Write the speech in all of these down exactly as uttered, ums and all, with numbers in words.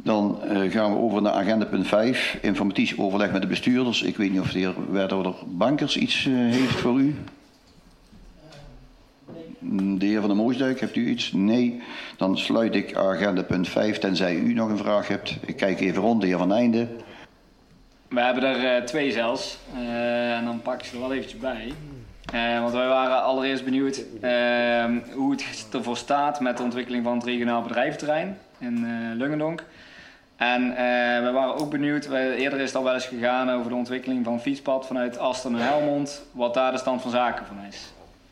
Dan uh, gaan we over naar agenda punt vijf. Informatisch overleg met de bestuurders. Ik weet niet of de heer wethouder Bankers iets uh, heeft voor u. De heer Van der Moosdijk, hebt u iets? Nee. Dan sluit ik agenda punt vijf, tenzij u nog een vraag hebt. Ik kijk even rond, de heer Van Einde. We hebben er uh, twee zelfs. Uh, en dan pak ik ze er wel eventjes bij. Uh, want wij waren allereerst benieuwd uh, hoe het ervoor staat met de ontwikkeling van het regionaal bedrijventerrein in uh, Lungendonk. En uh, we waren ook benieuwd, we, eerder is het al wel eens gegaan over de ontwikkeling van fietspad vanuit Asten naar Helmond, wat daar de stand van zaken van is.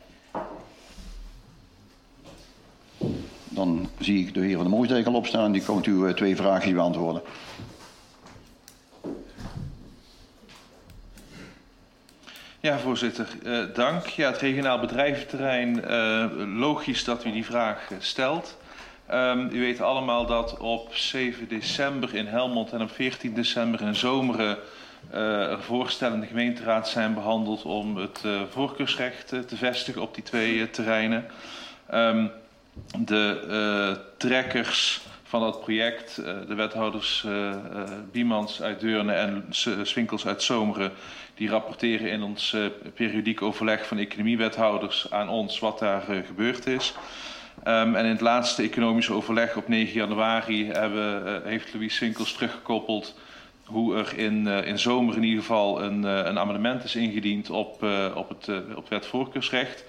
Dan zie ik de heer Van der Moosdijk al opstaan, die komt uw uh, twee vragen beantwoorden. Ja, voorzitter. Uh, dank. Ja, het regionaal bedrijventerrein, uh, logisch dat u die vraag uh, stelt. Um, u weet allemaal dat op zeven december in Helmond en op veertien december in Zomeren uh, voorstellen in de gemeenteraad zijn behandeld om het uh, voorkeursrecht uh, te vestigen op die twee uh, terreinen. Um, de uh, trekkers van dat project, uh, de wethouders uh, uh, Biemans uit Deurne en Swinkels uit Zomeren, die rapporteren in ons uh, periodiek overleg van economiewethouders aan ons wat daar uh, gebeurd is. Um, en in het laatste economische overleg op negen januari hebben, uh, heeft Louis Swinkels teruggekoppeld hoe er in, uh, in zomer in ieder geval een, uh, een amendement is ingediend op, uh, op het uh, op wet voorkeursrecht.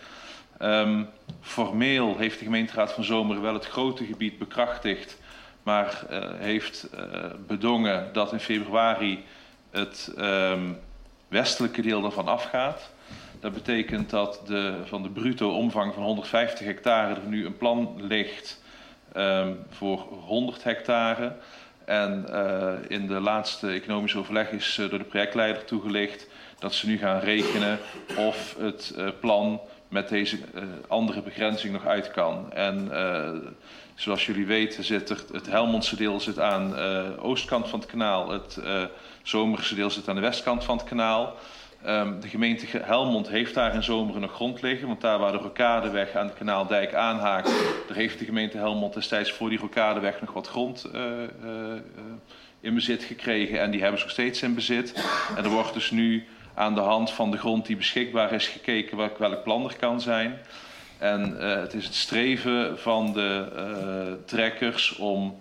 Um, formeel heeft de gemeenteraad van Zomeren wel het grote gebied bekrachtigd, maar uh, heeft uh, bedongen dat in februari het um, westelijke deel daarvan afgaat. Dat betekent dat de, van de bruto omvang van honderdvijftig hectare er nu een plan ligt um, voor honderd hectare. En uh, in de laatste economische overleg is uh, door de projectleider toegelicht dat ze nu gaan rekenen of het uh, plan met deze uh, andere begrenzing nog uit kan. En uh, zoals jullie weten zit er, het Helmondse deel zit aan de uh, oostkant van het kanaal. Het uh, Zomerse deel zit aan de westkant van het kanaal. Um, de gemeente Helmond heeft daar in Zomeren nog grond liggen. Want daar waar de Rokadeweg aan de Kanaaldijk aanhaakt, daar heeft de gemeente Helmond destijds voor die Rokadeweg nog wat grond uh, uh, uh, in bezit gekregen. En die hebben ze nog steeds in bezit. En er wordt dus nu aan de hand van de grond die beschikbaar is gekeken welk, welk plan er kan zijn. En uh, het is het streven van de uh, trekkers om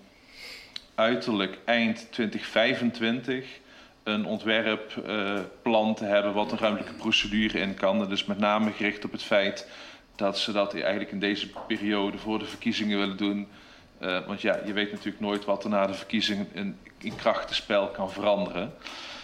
uiterlijk eind twintig vijfentwintig een ontwerpplan uh, te hebben wat een ruimtelijke procedure in kan. En dus met name gericht op het feit dat ze dat eigenlijk in deze periode voor de verkiezingen willen doen. Uh, want ja, je weet natuurlijk nooit wat er na de verkiezingen in, in krachtenspel kan veranderen.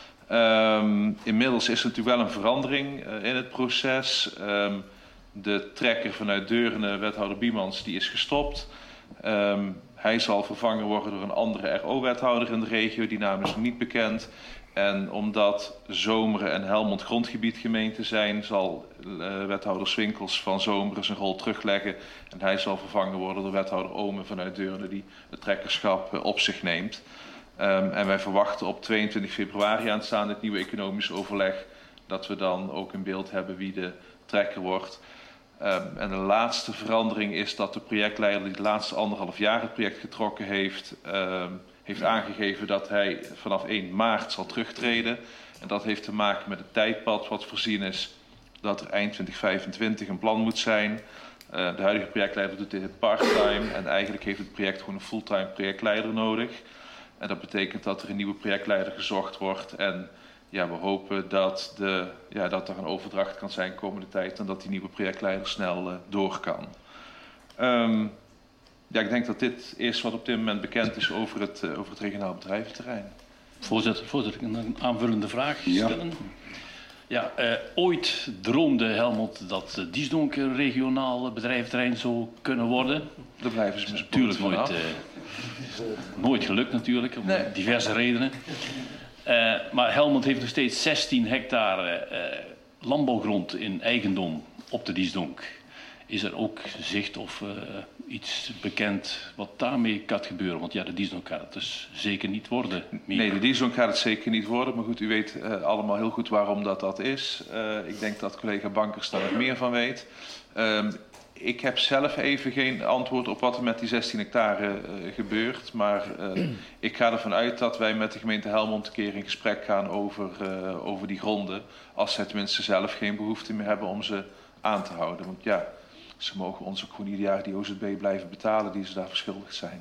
Um, inmiddels is er natuurlijk wel een verandering uh, in het proces. Um, de trekker vanuit Deurne, wethouder Biemans, die is gestopt. Um, hij zal vervangen worden door een andere R O-wethouder in de regio. Die naam is nog niet bekend. En omdat Zomeren en Helmond grondgebiedgemeenten zijn, zal uh, wethouder Swinkels van Zomeren zijn rol terugleggen. En hij zal vervangen worden door wethouder Omen vanuit Deurne, die het trekkerschap uh, op zich neemt. Um, en wij verwachten op tweeëntwintig februari aanstaande het nieuwe economisch overleg dat we dan ook in beeld hebben wie de trekker wordt. Um, en de laatste verandering is dat de projectleider die de laatste anderhalf jaar het project getrokken heeft, um, heeft aangegeven dat hij vanaf één maart zal terugtreden. En dat heeft te maken met het tijdpad wat voorzien is dat er eind twintig vijfentwintig een plan moet zijn. Uh, de huidige projectleider doet dit part-time en eigenlijk heeft het project gewoon een fulltime projectleider nodig. En dat betekent dat er een nieuwe projectleider gezocht wordt. En ja, we hopen dat, de, ja, dat er een overdracht kan zijn komende tijd en dat die nieuwe projectleider snel uh, door kan. Um, ja, ik denk dat dit is wat op dit moment bekend is over het, uh, over het regionaal bedrijventerrein. Voorzitter, voorzitter, ik kan een aanvullende vraag stellen. Ja, ja uh, ooit droomde Helmond dat uh, Diesdonk een regionaal bedrijventerrein zou kunnen worden. Daar blijven ze natuurlijk nooit, uh, nooit gelukt natuurlijk, om nee. diverse redenen. Uh, maar Helmond heeft nog steeds zestien hectare uh, landbouwgrond in eigendom op de Diesdonk. Is er ook zicht of uh, iets bekend wat daarmee kan gebeuren? Want ja, de Diesdonk gaat het dus zeker niet worden. Meer. Nee, de Diesdonk gaat het zeker niet worden. Maar goed, u weet uh, allemaal heel goed waarom dat, dat is. Uh, ik denk dat collega Bankers daar nog meer van weet. Uh, Ik heb zelf even geen antwoord op wat er met die zestien hectare uh, gebeurt. Maar uh, ik ga ervan uit dat wij met de gemeente Helmond een keer in gesprek gaan over, uh, over die gronden. Als zij tenminste zelf geen behoefte meer hebben om ze aan te houden. Want ja, ze mogen ons ook gewoon ieder jaar die O Z B blijven betalen die ze daar verschuldigd zijn.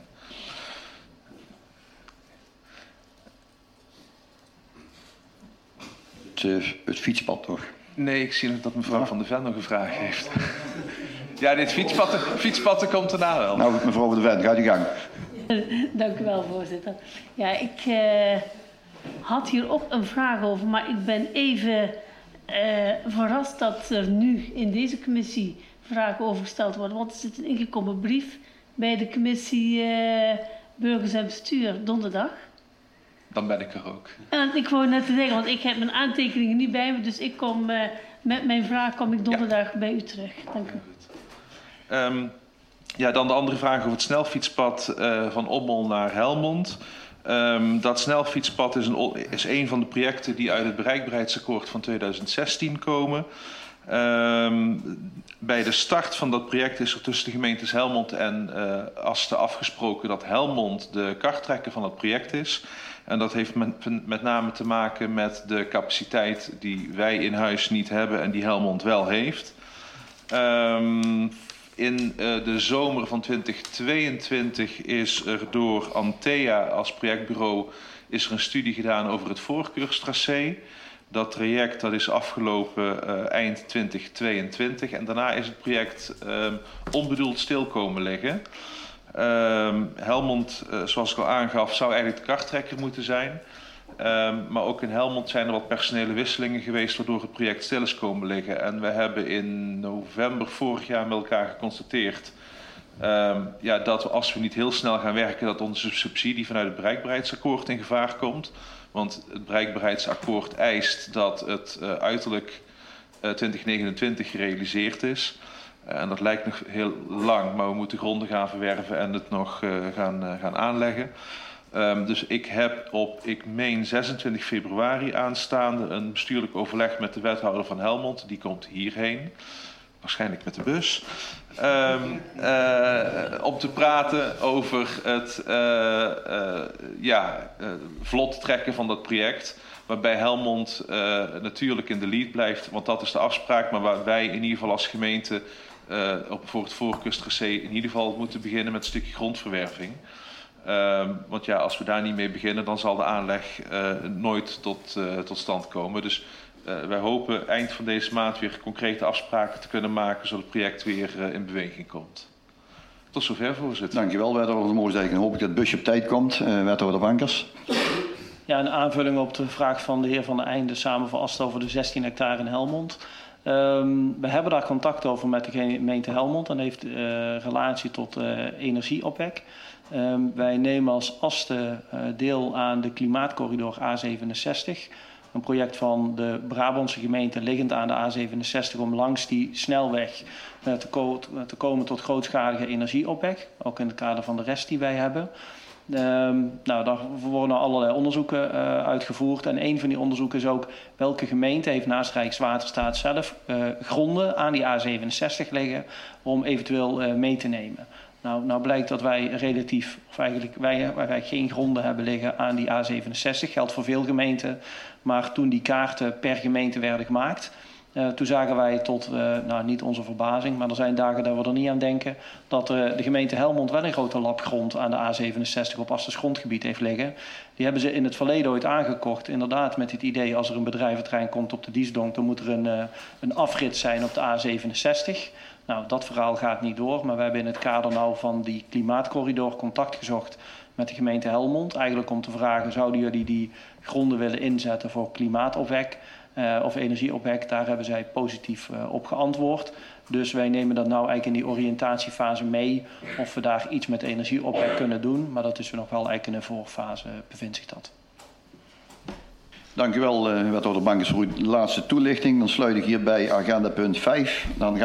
Het, uh, het fietspad toch? Nee, ik zie dat mevrouw ja. Van der Ven nog een vraag heeft. Ja, dit fietspad, fietspad komt daarna wel. Nou, mevrouw Van der Ven, gaat u gang. Dank u wel, voorzitter. Ja, ik uh, had hier ook een vraag over, maar ik ben even uh, verrast dat er nu in deze commissie vragen over gesteld worden. Want er zit een ingekomen brief bij de commissie uh, Burgers en Bestuur donderdag. Dan ben ik er ook. En ik wou net zeggen, want ik heb mijn aantekeningen niet bij me, dus ik kom uh, met mijn vraag kom ik donderdag ja. bij u terug. Dank u. Um, ja, dan de andere vraag over het snelfietspad uh, van Ommel naar Helmond. Um, dat snelfietspad is een, is een van de projecten die uit het bereikbaarheidsakkoord van tweeduizend zestien komen. Um, bij de start van dat project is er tussen de gemeentes Helmond en uh, Asten afgesproken dat Helmond de karttrekker van het project is. En dat heeft met, met name te maken met de capaciteit die wij in huis niet hebben en die Helmond wel heeft. Um, in uh, de zomer van twintig tweeëntwintig is er door Antea als projectbureau is er een studie gedaan over het voorkeurstracé. Dat traject dat is afgelopen uh, eind twintig tweeëntwintig en daarna is het project um, onbedoeld stil komen liggen. Um, Helmond, uh, zoals ik al aangaf, zou eigenlijk de karttrekker moeten zijn. Um, maar ook in Helmond zijn er wat personele wisselingen geweest waardoor het project stil is komen liggen. En we hebben in november vorig jaar met elkaar geconstateerd um, ja, dat we, als we niet heel snel gaan werken, dat onze subsidie vanuit het bereikbaarheidsakkoord in gevaar komt. Want het bereikbaarheidsakkoord eist dat het uh, uiterlijk uh, twintig negenentwintig gerealiseerd is. Uh, en dat lijkt nog heel lang, maar we moeten gronden gaan verwerven en het nog uh, gaan, uh, gaan aanleggen. Um, dus ik heb op, ik meen zesentwintig februari aanstaande een bestuurlijk overleg met de wethouder van Helmond. Die komt hierheen, waarschijnlijk met de bus. Um, uh, om te praten over het uh, uh, ja, uh, vlot trekken van dat project. Waarbij Helmond uh, natuurlijk in de lead blijft, want dat is de afspraak. Maar waar wij in ieder geval als gemeente uh, op, voor het voorkusttracé in ieder geval moeten beginnen met een stukje grondverwerving. Um, want ja, als we daar niet mee beginnen, dan zal de aanleg uh, nooit tot, uh, tot stand komen. Dus uh, wij hopen eind van deze maand weer concrete afspraken te kunnen maken, zodat het project weer uh, in beweging komt. Tot zover, voorzitter. Dankjewel, wethouder van Moosdijk. En hoop ik dat het busje op tijd komt. Uh, wethouder Bankers. Ja, een aanvulling op de vraag van de heer Van der Einde samen verrast over de zestien hectare in Helmond. Um, we hebben daar contact over met de gemeente Helmond en heeft uh, relatie tot uh, energieopwek. Um, wij nemen als Asten uh, deel aan de klimaatcorridor A zevenenzestig. Een project van de Brabantse gemeente liggend aan de A zevenenzestig om langs die snelweg uh, te, ko te komen tot grootschalige energieopwek. Ook in het kader van de rest die wij hebben. Um, nou, daar worden allerlei onderzoeken uh, uitgevoerd. En een van die onderzoeken is ook welke gemeente heeft naast Rijkswaterstaat zelf uh, gronden aan die A zevenenzestig liggen om eventueel uh, mee te nemen. Nou, nou blijkt dat wij relatief, of eigenlijk wij, wij geen gronden hebben liggen aan die A zevenenzestig. Geldt voor veel gemeenten. Maar toen die kaarten per gemeente werden gemaakt, uh, toen zagen wij tot, uh, nou niet onze verbazing, maar er zijn dagen dat we er niet aan denken, dat uh, de gemeente Helmond wel een grote lap grond aan de A zevenenzestig op Astens grondgebied heeft liggen. Die hebben ze in het verleden ooit aangekocht. Inderdaad met het idee, als er een bedrijventrein komt op de Diesdonk, dan moet er een, uh, een afrit zijn op de A zevenenzestig. Nou, dat verhaal gaat niet door, maar we hebben in het kader nou van die klimaatcorridor contact gezocht met de gemeente Helmond. Eigenlijk om te vragen, zouden jullie die gronden willen inzetten voor klimaatopwek uh, of energieopwek? Daar hebben zij positief uh, op geantwoord. Dus wij nemen dat nou eigenlijk in die oriëntatiefase mee of we daar iets met energieopwek kunnen doen. Maar dat is nog wel eigenlijk in een voorfase, bevindt zich dat. Dank u wel, uh, wethouder Bankers, voor uw laatste toelichting. Dan sluit ik hierbij agenda punt vijf. Dan gaan